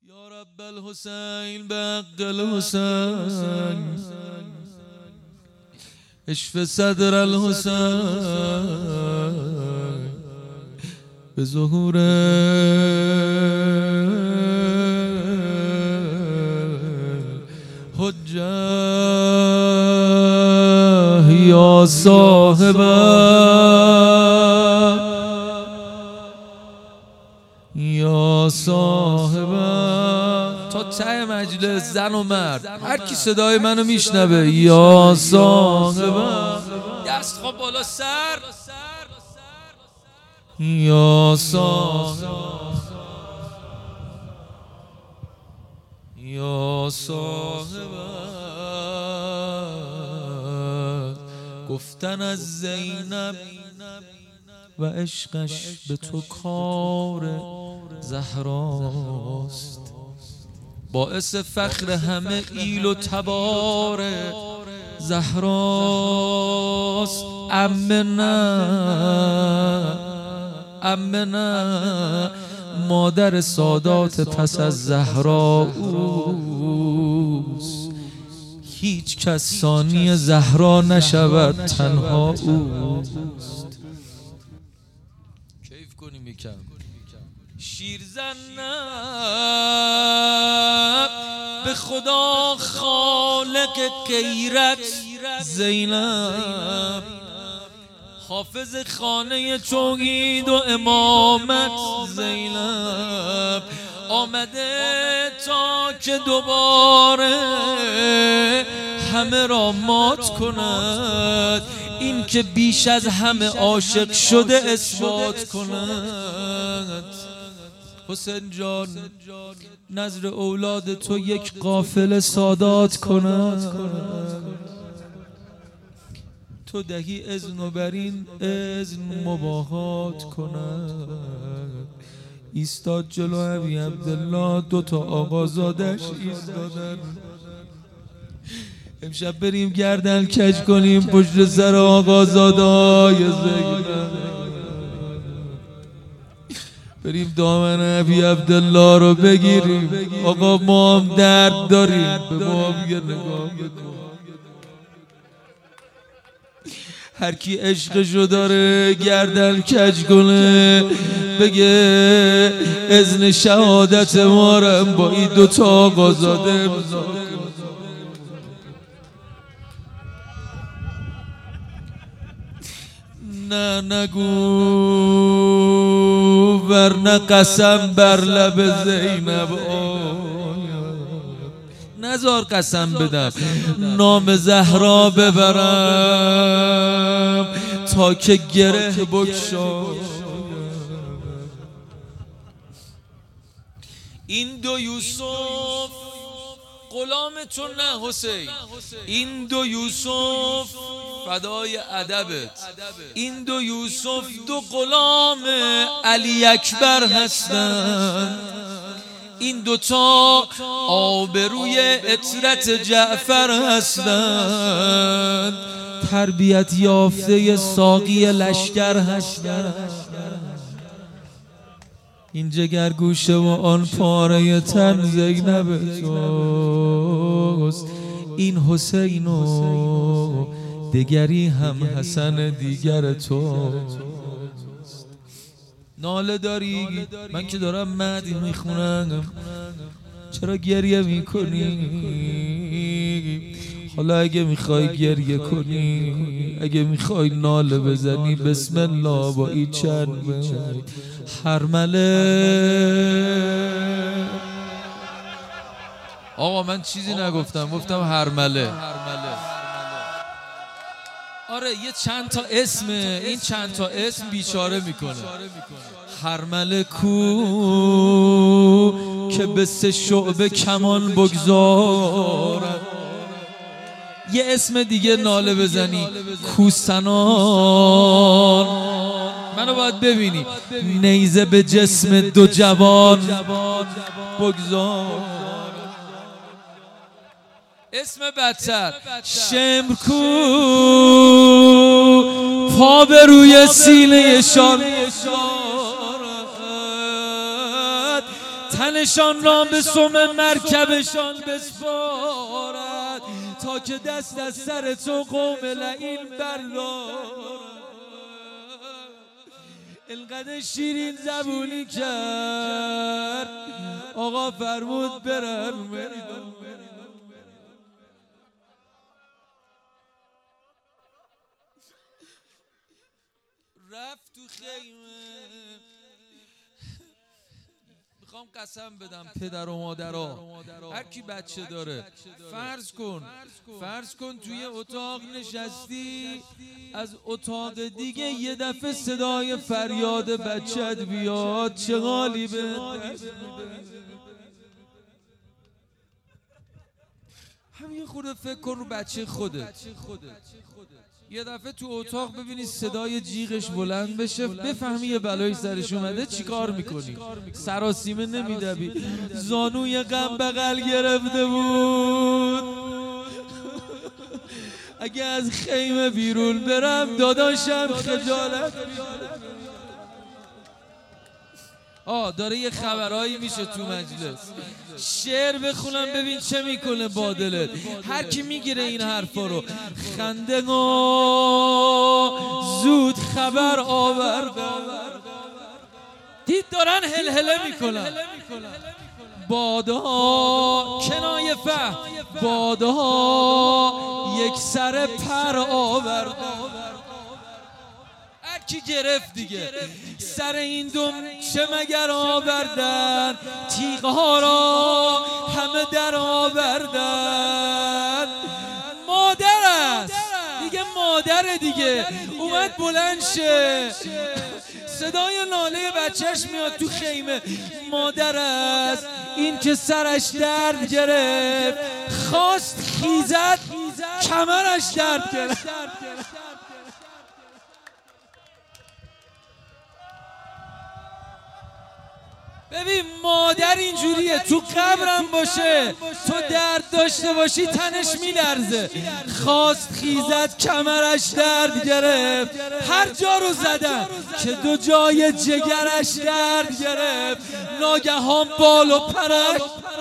یا رب الحسین بق الحسین اشف صدر الحسین به ظهور حجه یا صاحب یا صاحب. تا ته مجلس زن و مرد هر کی صدای منو میشنوه یا صاحب، دست خواب بالا سر یا صاحب یا صاحب. گفتن از زینب و عشقش به تو کار زهراست، باعث فخر همه ایل و تبار زهراست. امنه مادر سادات پس از زهرا اوست، هیچ کس ثانی زهرا نشود تنها اوست. کیف کنیم یکم. شیرزن به خدا خالق غیرت زینب، حافظ خانه توحید و امامت زینب، آمده تا که دوباره همه را مات کند، این که بیش از همه عاشق شده اثبات کند. حسین جان نظر اولاد تو یک قافله سادات کند، تو دهی اذن و برین اذن مباهات کند. ایستاد جلو ابی عبدالله، دوتا آقازادش ایستادن. امشب بریم گردن کج کنیم پشت سر آقازادای زینب، بریم دامن ابی عبدالله رو بگیریم. آقا ما هم درد داریم، به ما هم یه نگاه بکن. هر کی عشقشو داره گردن کج کنه، بگه اذن شهادت مارم با این دوتا آقازاده امضا کن. نه نگو ورنه قسم بر لب زینب نزار قسم بدم نام زهرا ببرم تا که گره بگشایم. این دو یوسف غلام تو نه حسین، این دو یوسف فدای ادبت، این دو یوسف دو غلام علی اکبر هستند، این دوتا آبروی عطرت جعفر هستند، تربیت یافته ساقی لشکر هستند. این جگرگوشه و آن پاره تن زینب توست، این حسین و دگری هم حسن دیگر توست. ناله داری؟ من که دارم مدی میخونم، چرا گریه میکنی؟ حالا اگه میخوای گریه کنی، اگه میخوای ناله بزنی، بسم الله با این چند حرمله. آقا من چیزی نگفتم، گفتم حرمله. آره یه چند تا اسم، این چند تا اسم بیچاره میکنه. حرمله کو که به 3 شعبه کمان بگذارم. یه اسم دیگه ناله بزنی، کوسنان. منو باید ببینی، نیزه به جسم دو جوان بگذار. اسم بدتر شمر کو پا به روی سینه شان، تن تنشان را به سم مرکبشان بسپارد تا که دست از سر تو قوم لعین بردارد. اینقدر شیرین زبونی کرد آقا فرمود برن میدان. رفت تو خیمه. میخوام قسم بدم پدر و مادرها، هر کی بچه داره فرض کن توی اتاق نشستی، از اتاق دیگه یه دفعه صدای فریاد بچت بیاد، چه حالی به همین خورده فکر کن رو بچه خودت. یه دفعه تو اتاق ببینی صدای جیغش بلند بشه، بفهمی یه بلایی سرش اومده، چی کار میکنی؟ سراسیمه نمیدوی؟ زانوی غم بغل گرفته بود. اگه از خیمه بیرون برم داداشم خجالت. داره یه خبرایی میشه تو مجلس، شعر بخونم ببین چه میکنه با دلت. هر کی میگیره این حرفا رو، خنده زود خبر آورد. دید دارن هلهله میکنن. بادها کنایه فهم، بادها یک سر پر آورد. کی گرفت دیگه سر این دم چه مگر آوردن، تیغها را همه در آوردن. مادر است دیگه، مادر دیگه اومد بلند شه، صدای ناله بچهش میاد تو خیمه. مادر است این که سرش درد گرفت، خواست خیزد کمرش درد گرفت. ببین مادر اینجوریه، تو قبرم باشه تو درد داشته باشی تنش میلرزه. خواست خیزد کمرش درد گرفت، هر جا رو زدن که دو جای جگرش درد گرفت. ناگهان بال و پرش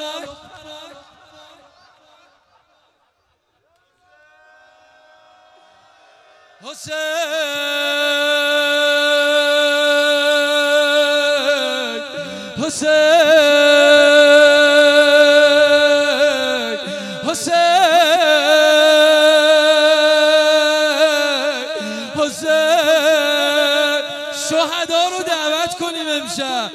شهدا رو دعوت کنیم امشب.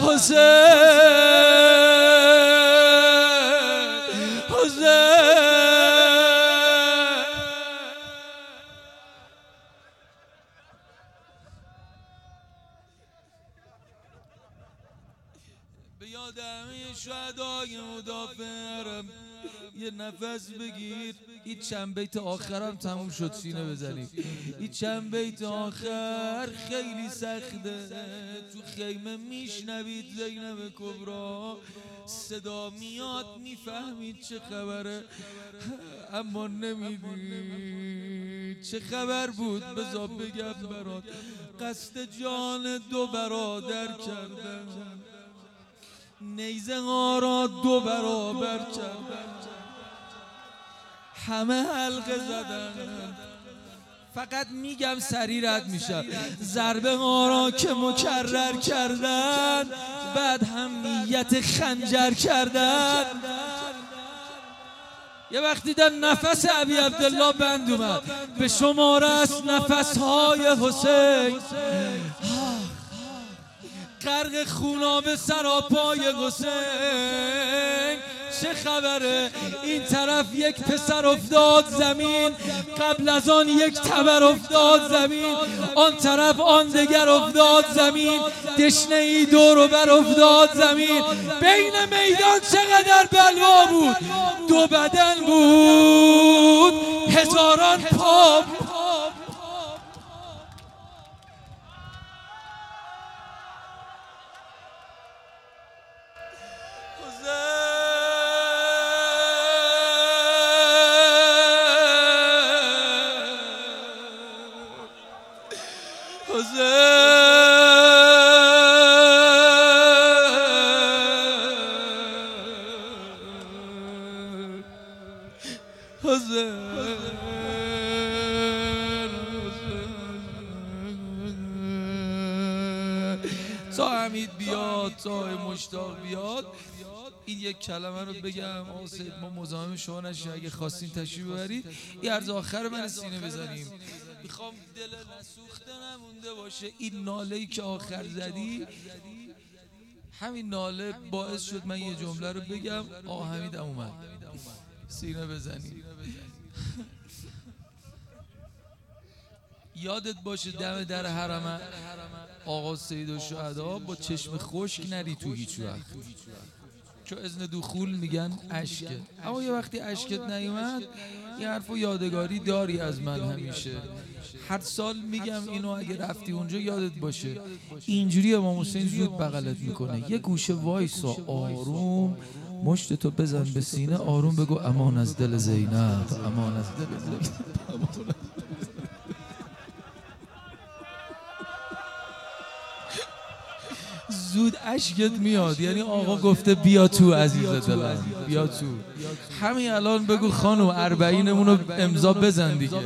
به یاد همه شهدای مدافر یه نفس بگیر. این چند بیت آخرم تموم شد، سینه بزنیم. این چند بیت آخر خیلی سخته. تو خیمه میشنوید زینب کبرا صدا میاد، میفهمید چه خبره اما نمیدید چه خبر بود. بذار بگم برات، قصد جان دو برادر کردن، نیزه ها را دو برابر کردن، همه حلقه زدن. فقط میگم سریع رد میشم. ضربه ها را که مکرر کردن، بعد هم نیت خنجر کردن. یه وقت دیدن نفس ابی عبدالله بند اومد، به شماره است نفس های حسین. غرق خوناب سراپای حسین. چه خبره؟ این طرف یک پسر افتاد زمین، قبل از آن یک تبر افتاد زمین، آن طرف آن دگر افتاد زمین، دشنه ای دور و بر افتاد زمین. بین میدان چقدر بلوا بود، دو بدن بود هزاران پا. تا حمید بیاد، تا مشتاق بیاد. این یک کلمه رو بگم آقا سید، ما مزاحم شما نشیم، اگه خواستین تشریف ببرید این عرض آخر من سینه بزنیم. میخوام دل نسوخته نمونده باشه. این ناله‌ای که آخر زدی، همین ناله باعث شد من یه جمله رو بگم. آقا حمید اومد، سینه بزنیم. یادت باشه دم در حرم آقا سیدالشهدا با چشم خشک نری تو هیچ وقت، چون اذن دخول میگن اشکه. اما یه وقتی اشکت نیومد، یه حرفو یادگاری داری از من همیشه. هر سال میگم اینو، اگه رفتی اونجا یادت باشه. اینجوری امام حسین زود بغلت میکنه، یه گوشه وایسا آروم، مشت تو بزن به سینه، آروم بگو امان از دل زینب، امان از دل زینب. زود اشکت میاد، یعنی آقا گفته بیا تو عزیز دلم، بیا تو. همین الان بگو خانم 40مون رو امضا بزن دیگه.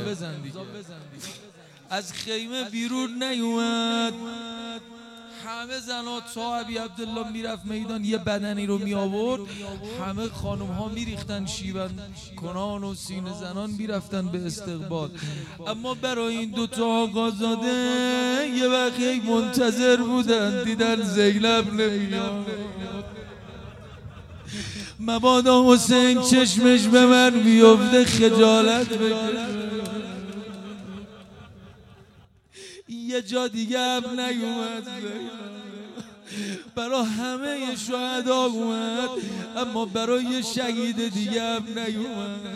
از خیمه بیرون نیومد، همه زنات صاحبی عبدالله میرفت میدان، یه بدنی رو می آورد، همه خانم ها میریختن شیون کنان و سینه زنان میرفتن به استقبال. اما برای این دوتا آقازاده یه وقتی منتظر بودن، دیدن زینب نمیاد، مبادا حسین چشمش به من بیفته خجالت بکشه. یه جا دیگه هم نیومد، برای همه شهدا اومد، اما برای شهید دیگه هم نیومد.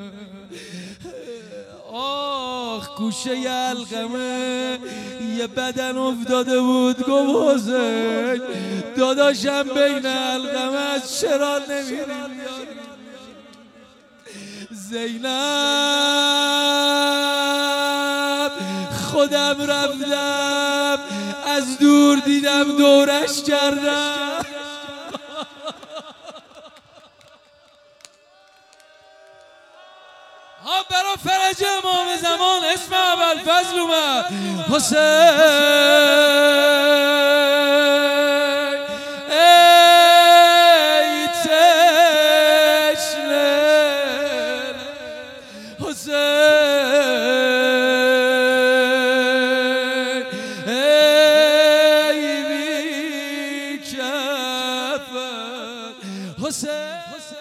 آخ گوشه علقمه یه بدن افتاده بود، گفت حسین داداشم بین علقمه از چرا نمیری؟ زینب خودم رفتم، از دور دیدم دورش کردم. ها برا فرج امام زمان اسم ابوالفضل اومد، حسین ای تشنه، حسین ای بی کفن، حسین